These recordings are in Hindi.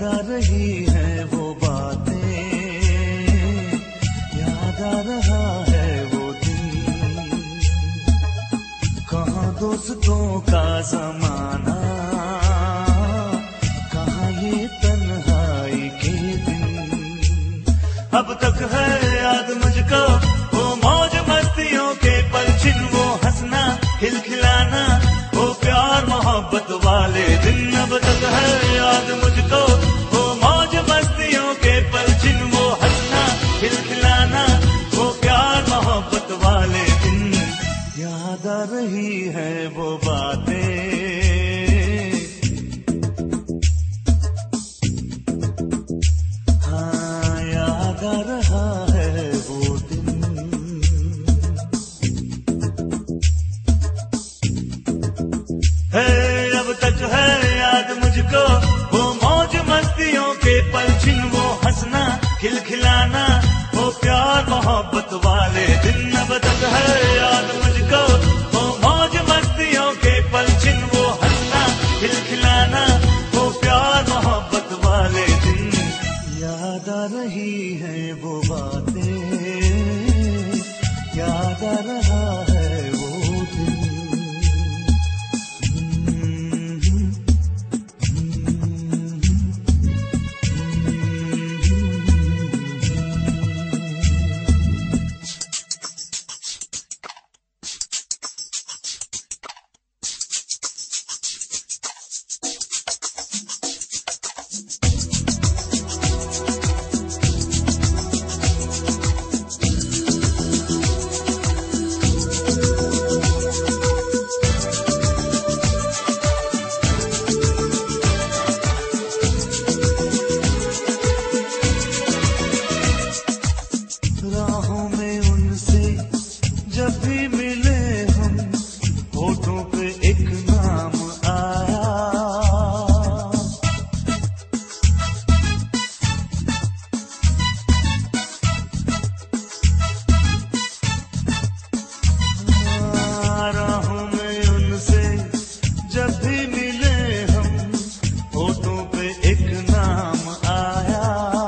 याद आ रही है वो बातें, याद आ रहा है वो दिन, कहाँ दोस्तों का जमाना, कहाँ ये तन्हाई के दिन। अब तक है याद मुझको वो मौज मस्तियों के पल, छिन वो हंसना खिलखिलाना, वो प्यार मोहब्बत वाले दिन। अब तक है याद मुझको वो मौज मस्तियों के पल, छिन वो हंसना खिलखिलाना, वो प्यार मोहब्बत वाले दिन। याद आ रही है वो बातें, हाँ याद आ रहा है वो दिन। अब तक है याद मुझको वो मौज मस्तियों के पल, छिन वो हंसना खिलखिलाना, वो प्यार मोहब्बत वाले दिन। अब तक है याद मुझको वो मौज मस्तियों के पल, छिन वो हंसना खिलखिलाना, वो प्यार मोहब्बत वाले दिन। याद आ रही है वो बातें, याद आ रहा है वो दिन। राहों में उनसे जब भी मिले हम, होठों पे एक नाम आया, राहों में उनसे जब भी मिले हम, होठों पे एक नाम आया।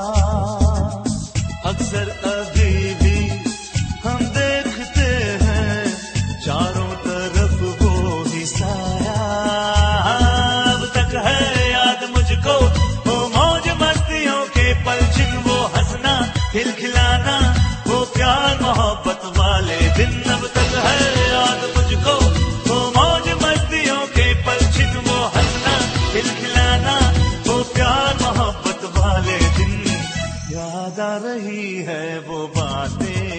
अक्सर अभी भी हम देखते हैं चारों तरफ वो ही साया। अब तक है याद मुझको वो मौज मस्तियों के पल, छिन वो हंसना खिलखिलाना, वो प्यार मोहब्बत वाले दिन। अब तक है याद मुझको वो मौज मस्तियों के पल, छिन वो हंसना खिलखिलाना, वो प्यार मोहब्बत वाले दिन। याद आ रही है वो बातें,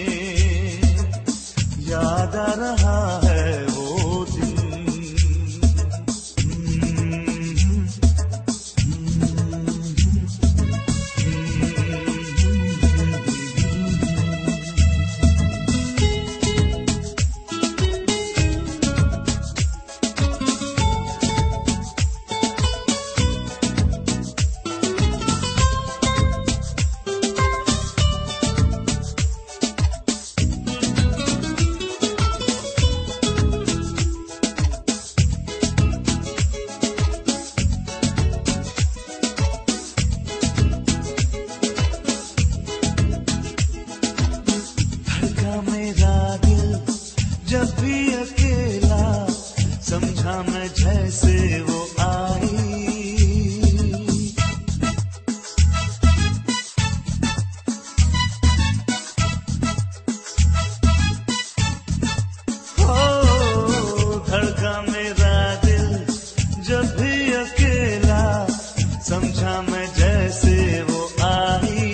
याद आ रहा है वो दिन। मेरा दिल जब भी अकेला, समझा मैं जैसे वो आई, ओ धड़का मेरा दिल जब भी अकेला, समझा मैं जैसे वो आई।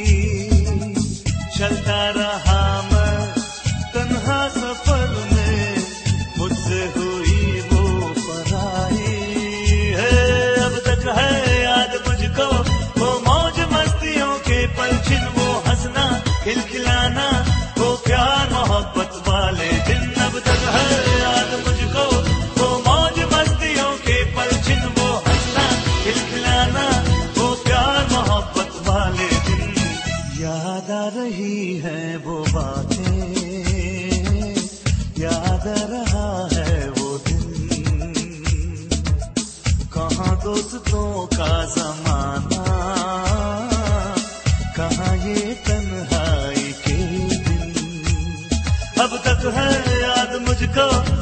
चलता रहा तन्हा सफर में, मुझसे हुई वो पराई है। अब तक है याद मुझको वो मौज मस्तियों के पल, छिन वो हंसना खिलखिलाना, वो प्यार मोहब्बत वाले दिन। अब तक है याद मुझको वो मौज मस्तियों के पल, छिन वो हंसना खिलखिलाना, वो प्यार मोहब्बत वाले दिन। याद आ रही है वो बातें, याद आ रहा है वो दिन, कहाँ दोस्तों का जमाना, कहाँ ये तन्हाई के दिन। अब तक है याद मुझको